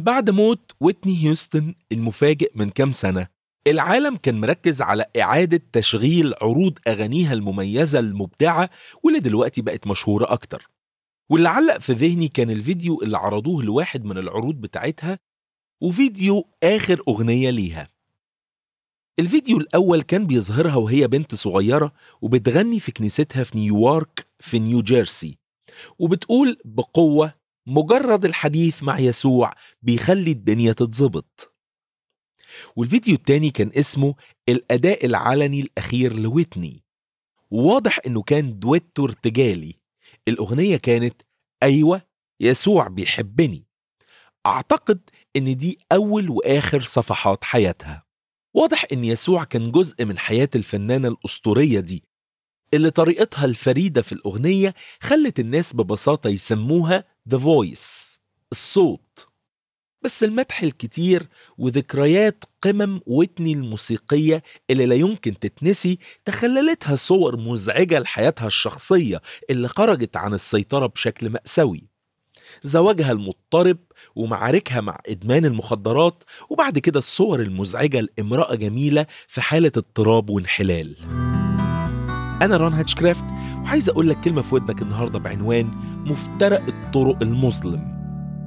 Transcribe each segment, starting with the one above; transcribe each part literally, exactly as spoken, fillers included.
بعد موت ويتني هيوستن المفاجئ من كام سنة، العالم كان مركز على إعادة تشغيل عروض أغانيها المميزة المبدعة واللي دلوقتي بقت مشهورة أكتر. واللي علق في ذهني كان الفيديو اللي عرضوه لواحد من العروض بتاعتها وفيديو آخر أغنية ليها. الفيديو الأول كان بيظهرها وهي بنت صغيرة وبتغني في كنيستها في نيويورك في نيو جيرسي، وبتقول بقوة مجرد الحديث مع يسوع بيخلي الدنيا تتظبط. والفيديو التاني كان اسمه الأداء العلني الأخير لويتني، وواضح إنه كان دويتو ارتجالي. الأغنية كانت أيوة يسوع بيحبني. أعتقد إن دي أول وآخر صفحات حياتها. واضح إن يسوع كان جزء من حياة الفنانة الأسطورية دي اللي طريقتها الفريدة في الأغنية خلت الناس ببساطة يسموها The Voice، الصوت. بس المدح الكتير وذكريات قمم ويتني الموسيقية اللي لا يمكن تتنسي تخللتها صور مزعجة لحياتها الشخصية اللي خرجت عن السيطرة بشكل مأساوي. زواجها المضطرب ومعاركها مع إدمان المخدرات، وبعد كده الصور المزعجة لامرأة جميلة في حالة اضطراب وانحلال. أنا ران هاتشكرافت، وعايز أقول لك كلمة في ودنك النهاردة بعنوان مفترق الطرق المظلم.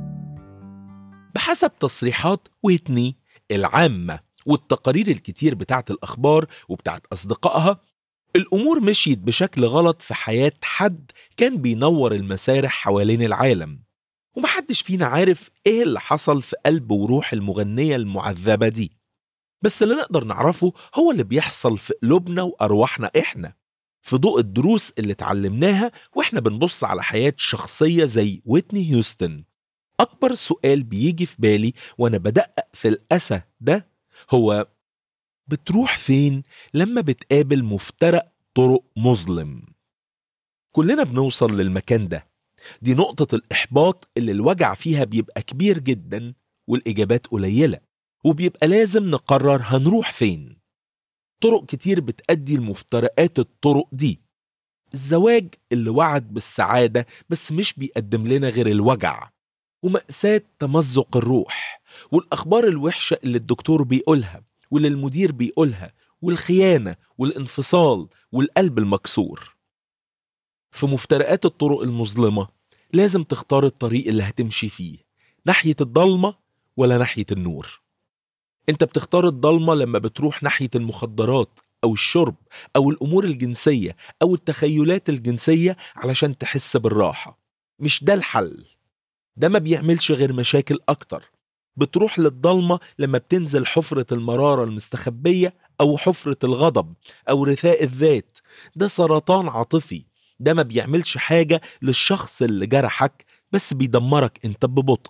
بحسب تصريحات ويتني العامة والتقارير الكتير بتاعت الأخبار وبتاعت أصدقائها، الأمور مشيت بشكل غلط في حياة حد كان بينور المسارح حوالين العالم، ومحدش فينا عارف إيه اللي حصل في قلب وروح المغنية المعذبة دي. بس اللي نقدر نعرفه هو اللي بيحصل في قلوبنا وأرواحنا إحنا في ضوء الدروس اللي اتعلمناها وإحنا بنبص على حياة شخصية زي ويتني هيوستن. أكبر سؤال بيجي في بالي وأنا بدقق في الأسى ده هو بتروح فين لما بتقابل مفترق طرق مظلم؟ كلنا بنوصل للمكان ده. دي نقطة الإحباط اللي الوجع فيها بيبقى كبير جدا والإجابات قليلة، وبيبقى لازم نقرر هنروح فين. طرق كتير بتأدي المفترقات الطرق دي. الزواج اللي وعد بالسعادة بس مش بيقدم لنا غير الوجع، ومأساة تمزق الروح، والأخبار الوحشة اللي الدكتور بيقولها واللي المدير بيقولها، والخيانة والانفصال والقلب المكسور. في مفترقات الطرق المظلمة لازم تختار الطريق اللي هتمشي فيه، ناحية الضلمة ولا ناحية النور. انت بتختار الضلمة لما بتروح ناحية المخدرات أو الشرب أو الأمور الجنسية أو التخيلات الجنسية علشان تحس بالراحة. مش ده الحل، ده ما بيعملش غير مشاكل أكتر. بتروح للضلمة لما بتنزل حفرة المرارة المستخبية أو حفرة الغضب أو رثاء الذات. ده سرطان عاطفي، ده ما بيعملش حاجة للشخص اللي جرحك بس بيدمرك انت ببطء.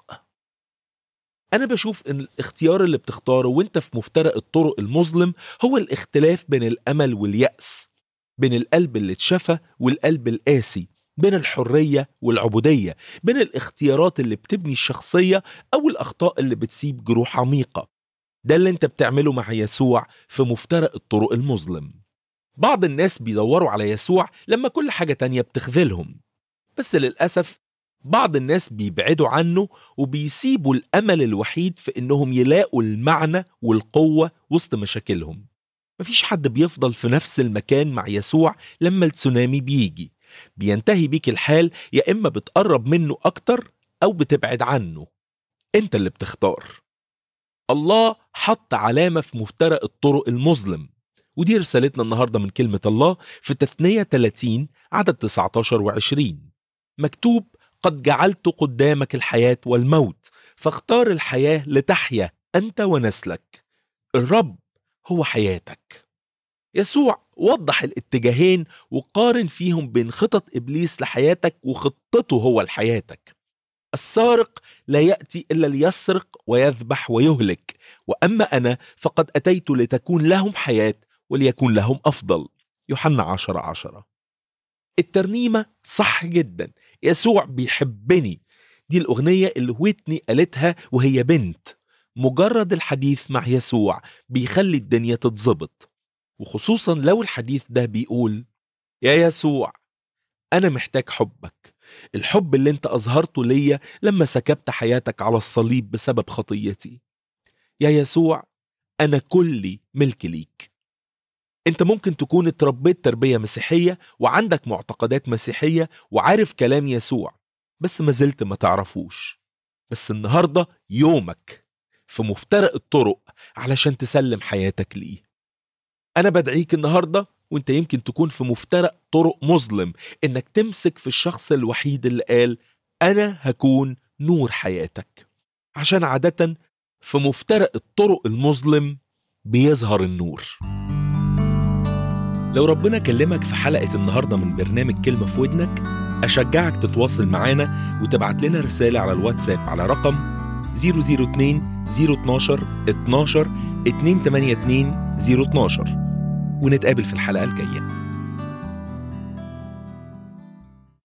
أنا بشوف إن الاختيار اللي بتختاره وانت في مفترق الطرق المظلم هو الاختلاف بين الأمل واليأس، بين القلب اللي اتشفى والقلب القاسي، بين الحرية والعبودية، بين الاختيارات اللي بتبني الشخصية أو الأخطاء اللي بتسيب جروح عميقة. ده اللي انت بتعمله مع يسوع في مفترق الطرق المظلم. بعض الناس بيدوروا على يسوع لما كل حاجة تانية بتخذلهم، بس للأسف بعض الناس بيبعدوا عنه وبيسيبوا الأمل الوحيد في إنهم يلاقوا المعنى والقوة وسط مشاكلهم. مفيش حد بيفضل في نفس المكان مع يسوع لما التسونامي بيجي. بينتهي بيك الحال، يا إما بتقرب منه أكتر أو بتبعد عنه. أنت اللي بتختار. الله حط علامة في مفترق الطرق المظلم، ودي رسالتنا النهاردة من كلمة الله في تثنية ثلاثين عدد تسعة عشر وعشرين. مكتوب: قد جعلت قدامك الحياة والموت، فاختار الحياة لتحيا أنت ونسلك. الرب هو حياتك. يسوع وضح الاتجاهين وقارن فيهم بين خطط إبليس لحياتك وخطته هو لحياتك. السارق لا يأتي إلا ليسرق ويذبح ويهلك، وأما أنا فقد أتيت لتكون لهم حياة وليكون لهم أفضل. يوحنا عشرة عشرة. الترنيمة صح جدا، يسوع بيحبني. دي الأغنية اللي ويتني قالتها وهي بنت. مجرد الحديث مع يسوع بيخلي الدنيا تتظبط، وخصوصا لو الحديث ده بيقول: يا يسوع أنا محتاج حبك، الحب اللي انت أظهرته ليا لما سكبت حياتك على الصليب بسبب خطيتي. يا يسوع، أنا كلي ملك ليك. انت ممكن تكون اتربيت تربية مسيحية وعندك معتقدات مسيحية وعارف كلام يسوع، بس ما زلت ما تعرفوش. بس النهاردة يومك في مفترق الطرق علشان تسلم حياتك ليه. أنا بدعيك النهاردة وانت يمكن تكون في مفترق طرق مظلم، انك تمسك في الشخص الوحيد اللي قال أنا هكون نور حياتك، عشان عادة في مفترق الطرق المظلم بيظهر النور. لو ربنا كلمك في حلقة النهاردة من برنامج كلمة في ودنك، أشجعك تتواصل معانا وتبعت لنا رسالة على الواتساب على رقم صفر صفر اتنين صفر اتناشر اتناشر اتنين تمانية اتنين صفر اتناشر، ونتقابل في الحلقة الجاية.